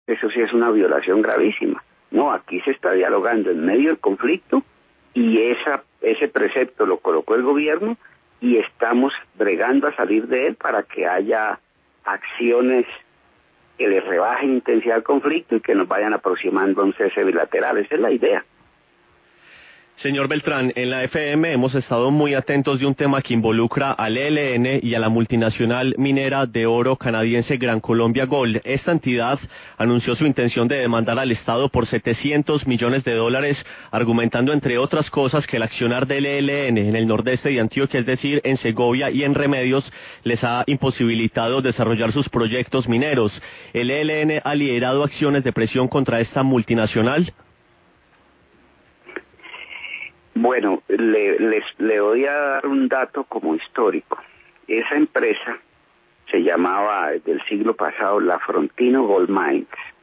eso sí es una violación gravísima. No, aquí se está dialogando en medio del conflicto y ese precepto lo colocó el gobierno y estamos bregando a salir de él para que haya acciones que le rebajen intensidad al conflicto y que nos vayan aproximando a un cese bilateral. Esa es la idea. Señor Beltrán, en la FM hemos estado muy atentos de un tema que involucra al ELN y a la multinacional minera de oro canadiense Gran Colombia Gold. Esta entidad anunció su intención de demandar al Estado por $700 millones, argumentando entre otras cosas que el accionar del ELN en el nordeste de Antioquia, es decir, en Segovia y en Remedios, les ha imposibilitado desarrollar sus proyectos mineros. ¿El ELN ha liderado acciones de presión contra esta multinacional? Bueno, le voy a dar un dato como histórico. Esa empresa se llamaba del siglo pasado la Frontino Gold Mines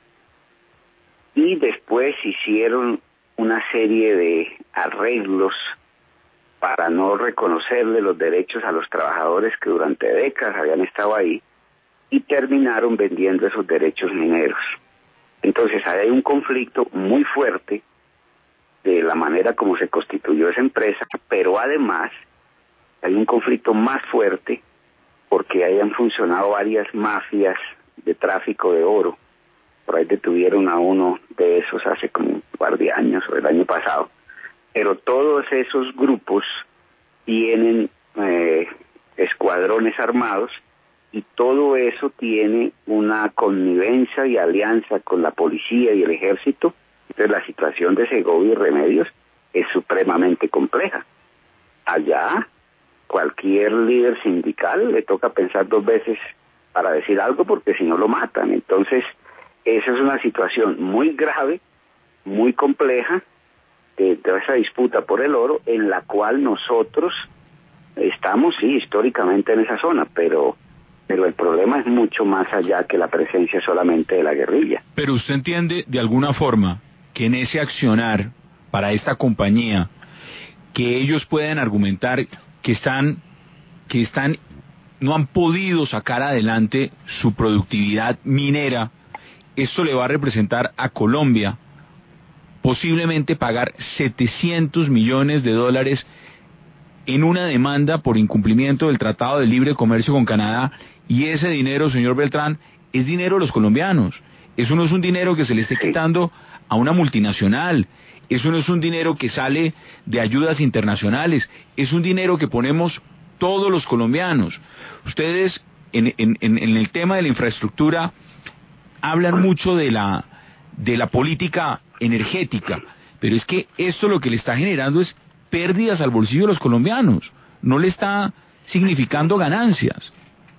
y después hicieron una serie de arreglos para no reconocerle los derechos a los trabajadores que durante décadas habían estado ahí y terminaron vendiendo esos derechos mineros. Entonces hay un conflicto muy fuerte de la manera como se constituyó esa empresa, pero además hay un conflicto más fuerte porque hayan funcionado varias mafias de tráfico de oro. Por ahí detuvieron a uno de esos hace como un par de años o el año pasado. Pero todos esos grupos tienen escuadrones armados y todo eso tiene una connivencia y alianza con la policía y el ejército. Entonces la situación de Segovia y Remedios es supremamente compleja. Allá cualquier líder sindical le toca pensar dos veces para decir algo porque si no lo matan. Entonces esa es una situación muy grave, muy compleja de esa disputa por el oro en la cual nosotros estamos, sí, históricamente en esa zona, pero el problema es mucho más allá que la presencia solamente de la guerrilla. Pero usted entiende de alguna forma que en ese accionar para esta compañía, que ellos pueden argumentar que no han podido sacar adelante su productividad minera, esto le va a representar a Colombia posiblemente pagar $700 millones en una demanda por incumplimiento del Tratado de Libre Comercio con Canadá, y ese dinero, señor Beltrán, es dinero de los colombianos. Eso no es un dinero que se le esté quitando a una multinacional, eso no es un dinero que sale de ayudas internacionales, es un dinero que ponemos todos los colombianos. Ustedes en el tema de la infraestructura hablan mucho de la política energética, pero es que esto lo que le está generando es pérdidas al bolsillo de los colombianos, no le está significando ganancias.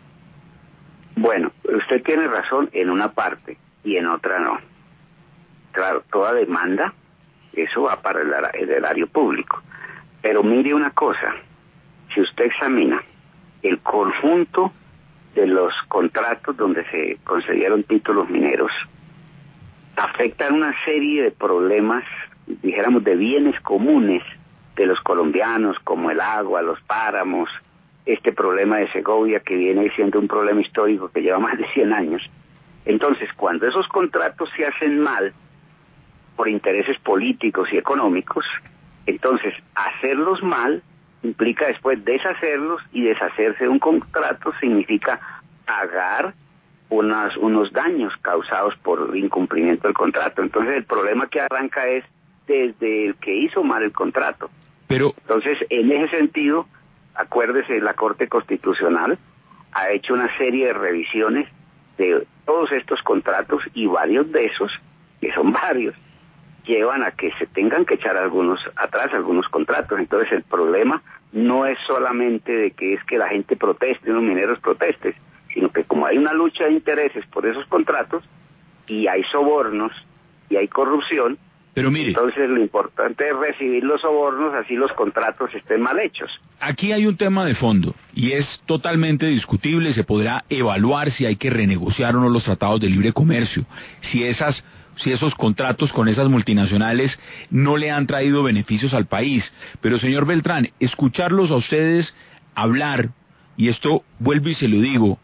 Bueno, usted tiene razón en una parte y en otra no. Claro, toda demanda, eso va para el erario público. Pero mire una cosa, si usted examina el conjunto de los contratos donde se concedieron títulos mineros, afectan una serie de problemas, dijéramos, de bienes comunes de los colombianos, como el agua, los páramos, este problema de Segovia que viene siendo un problema histórico que lleva más de 100 años. Entonces, cuando esos contratos se hacen mal, por intereses políticos y económicos, entonces hacerlos mal implica después deshacerlos, y deshacerse de un contrato significa pagar unos daños causados por incumplimiento del contrato. Entonces el problema que arranca es desde el que hizo mal el contrato. Entonces, en ese sentido, acuérdese, la Corte Constitucional ha hecho una serie de revisiones de todos estos contratos, y varios de esos, que son varios, llevan a que se tengan que echar algunos contratos. Entonces el problema no es solamente de que es que la gente proteste, los mineros protesten, sino que como hay una lucha de intereses por esos contratos, y hay sobornos, y hay corrupción, pero mire, entonces lo importante es recibir los sobornos, así los contratos estén mal hechos. Aquí hay un tema de fondo, y es totalmente discutible. Se podrá evaluar si hay que renegociar o no los tratados de libre comercio, si esos contratos con esas multinacionales no le han traído beneficios al país. Pero señor Beltrán, escucharlos a ustedes hablar, y esto vuelvo y se lo digo,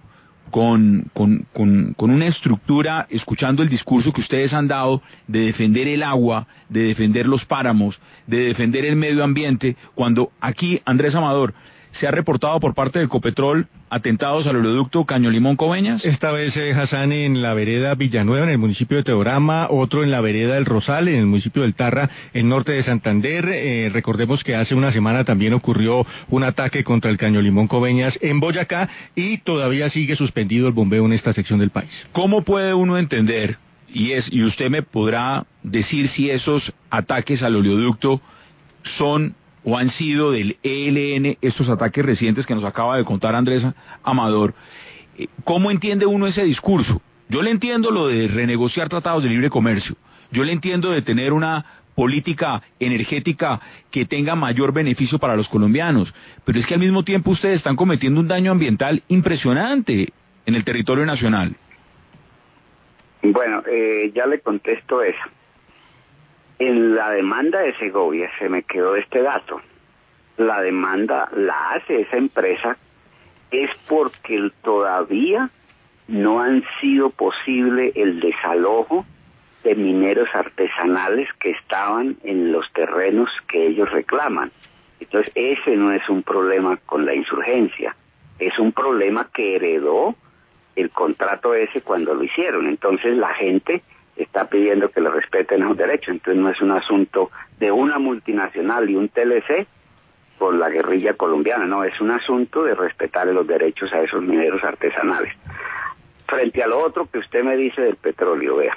con una estructura, escuchando el discurso que ustedes han dado de defender el agua, de defender los páramos, de defender el medio ambiente, cuando aquí, Andrés Amador, se ha reportado por parte del Ecopetrol atentados al oleoducto Caño Limón Coveñas? Esta vez, Hassan, en la vereda Villanueva, en el municipio de Teorama, otro en la vereda del Rosal, en el municipio del Tarra, en norte de Santander. Recordemos que hace una semana también ocurrió un ataque contra el Caño Limón Coveñas en Boyacá y todavía sigue suspendido el bombeo en esta sección del país. ¿Cómo puede uno entender, y usted me podrá decir si esos ataques al oleoducto son o han sido del ELN, estos ataques recientes que nos acaba de contar Andrés Amador? ¿Cómo entiende uno ese discurso? Yo le entiendo lo de renegociar tratados de libre comercio, yo le entiendo de tener una política energética que tenga mayor beneficio para los colombianos, pero es que al mismo tiempo ustedes están cometiendo un daño ambiental impresionante en el territorio nacional. Bueno, ya le contesto eso. En la demanda de Segovia se me quedó este dato. La demanda la hace esa empresa es porque todavía no han sido posible el desalojo de mineros artesanales que estaban en los terrenos que ellos reclaman. Entonces ese no es un problema con la insurgencia, es un problema que heredó el contrato ese cuando lo hicieron. Entonces la gente está pidiendo que le respeten esos derechos. Entonces no es un asunto de una multinacional y un TLC por la guerrilla colombiana, no, es un asunto de respetar los derechos a esos mineros artesanales. Frente a lo otro que usted me dice del petróleo, vea,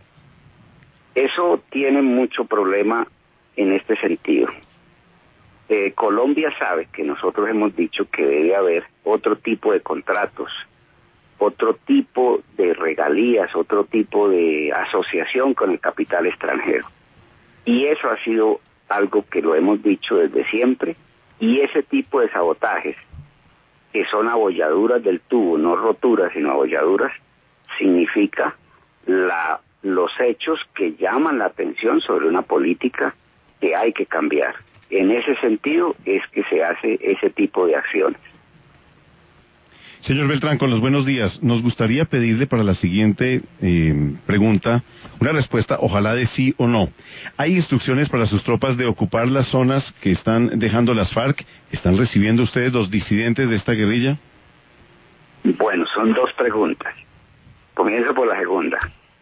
eso tiene mucho problema en este sentido. Colombia sabe que nosotros hemos dicho que debe haber otro tipo de contratos, otro tipo de regalías, otro tipo de asociación con el capital extranjero. Y eso ha sido algo que lo hemos dicho desde siempre, y ese tipo de sabotajes, que son abolladuras del tubo, no roturas, sino abolladuras, significa los hechos que llaman la atención sobre una política que hay que cambiar. En ese sentido es que se hace ese tipo de acciones. Señor Beltrán, con los buenos días, nos gustaría pedirle para la siguiente pregunta una respuesta, ojalá de sí o no. ¿Hay instrucciones para sus tropas de ocupar las zonas que están dejando las FARC? ¿Están recibiendo ustedes los disidentes de esta guerrilla? Bueno, son dos preguntas. Comienzo por la segunda.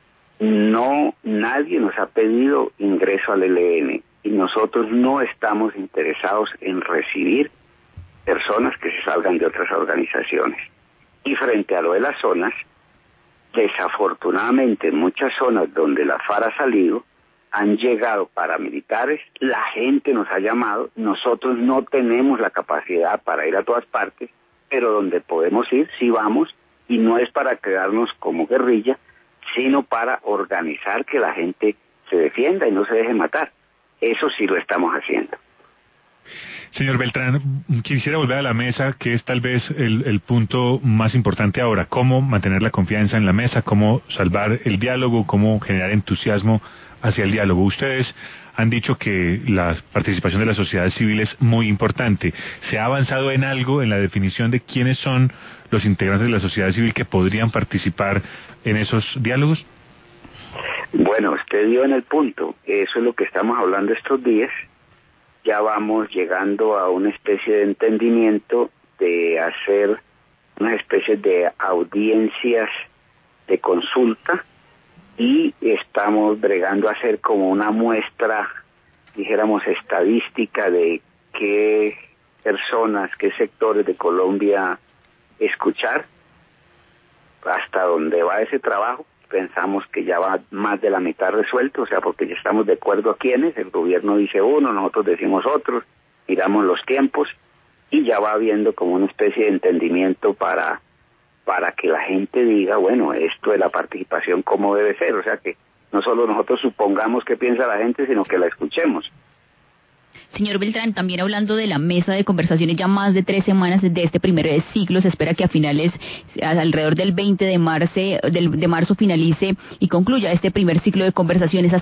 No, nadie nos ha pedido ingreso al ELN y nosotros no estamos interesados en recibir personas que se salgan de otras organizaciones. Y frente a lo de las zonas, desafortunadamente en muchas zonas donde la FARC ha salido, han llegado paramilitares, la gente nos ha llamado, nosotros no tenemos la capacidad para ir a todas partes, pero donde podemos ir, sí vamos, y no es para quedarnos como guerrilla, sino para organizar que la gente se defienda y no se deje matar. Eso sí lo estamos haciendo. Señor Beltrán, quisiera volver a la mesa, que es tal vez el punto más importante ahora. ¿Cómo mantener la confianza en la mesa? ¿Cómo salvar el diálogo? ¿Cómo generar entusiasmo hacia el diálogo? Ustedes han dicho que la participación de la sociedad civil es muy importante. ¿Se ha avanzado en algo en la definición de quiénes son los integrantes de la sociedad civil que podrían participar en esos diálogos? Bueno, usted dio en el punto. Eso es lo que estamos hablando estos días. Ya vamos llegando a una especie de entendimiento de hacer una especie de audiencias de consulta y estamos bregando a hacer como una muestra, dijéramos, estadística de qué personas, qué sectores de Colombia escuchar, hasta dónde va ese trabajo. Pensamos que ya va más de la mitad resuelto, o sea, porque ya estamos de acuerdo a quiénes, el gobierno dice uno, nosotros decimos otro, miramos los tiempos y ya va habiendo como una especie de entendimiento para que la gente diga, bueno, esto de la participación cómo debe ser, o sea que no solo nosotros supongamos qué piensa la gente, sino que la escuchemos. Señor Beltrán, también hablando de la mesa de conversaciones, ya más de 3 semanas de este primer ciclo, se espera que a finales, alrededor del 20 de marzo finalice y concluya este primer ciclo de conversaciones.